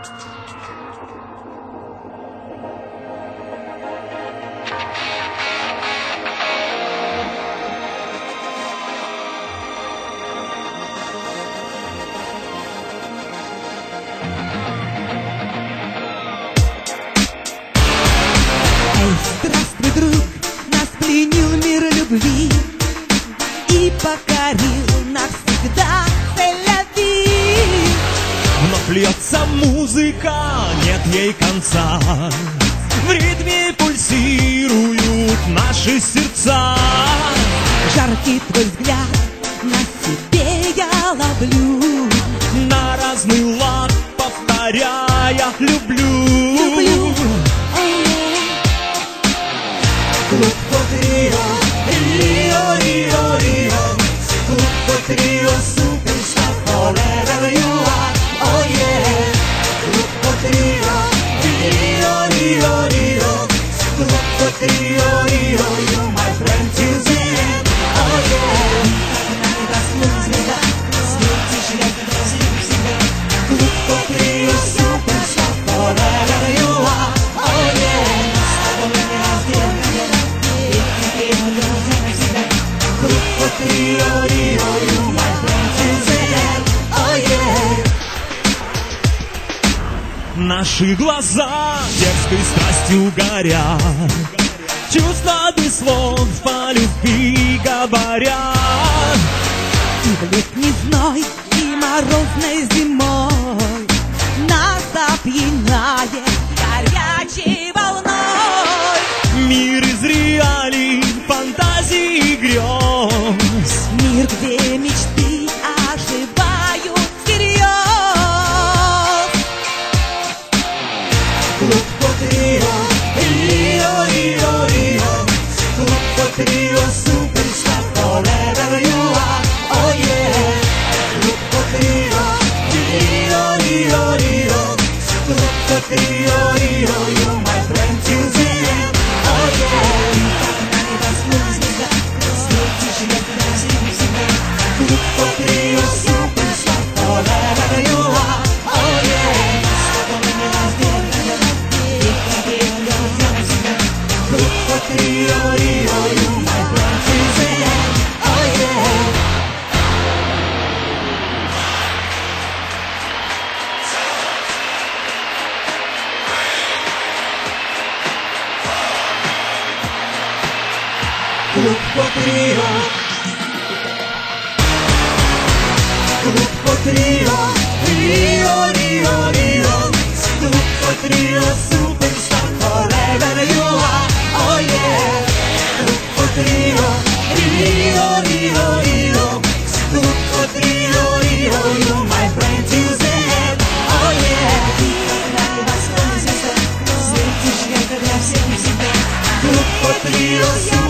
Здравствуй, друг, нас пленил мир любви и покорил навсегда Тель-Авив. Вновь льется музыка, нет ей конца. В ритме пульсируют наши сердца. Жаркий твой взгляд на себе я ловлю, На разный лад повторяя «люблю». Группа Трио, Рио, Рио, Рио. Группа Трио, суперстар, forever you are, oh yeah. Группа Трио, Рио, Рио, Рио. Группа Трио, Рио, you my friend till the end, oh yeah. Нами заснуть звезда, смерти жилет, красивый всегда. Группа Трио, суперстар, forever you are, oh yeah. С тобой не раздел. Группа Трио, Рио, you my friend till the end, oh yeah. Наши глаза дерзкой страстью горят, чувства без слов по любви говорят. И в летний зной, и морозной зимой нас опьяняет горячей волной. Мир из реалий, фантазий и грез. Мир, где мечты оживают всерьез. Группа Трио, Рио, Рио, Рио. Группа Трио, суперстар, forever you are, oh yeah. Группа Трио, Рио, Рио, Рио. Группа Трио, Рио, you my friend till the end, oh yeah. Нами заснуть звезда, смерти жилет, красивый всегда. Группа Трио, суперстар, forever you are, oh yeah. С тобой не раздел, Группа Трио, Рио, you my friend till the end, oh yeah. Группа Трио, Группа Трио, Рио, Рио, Рио. Группа Трио, суперстар, forever you are, oh yeah. Группа Трио, Рио, Рио, Рио. Группа Трио, Рио, you my friend till the end, oh yeah. Нами восходит звезда, свет и света для всех и всегда. Группа Трио,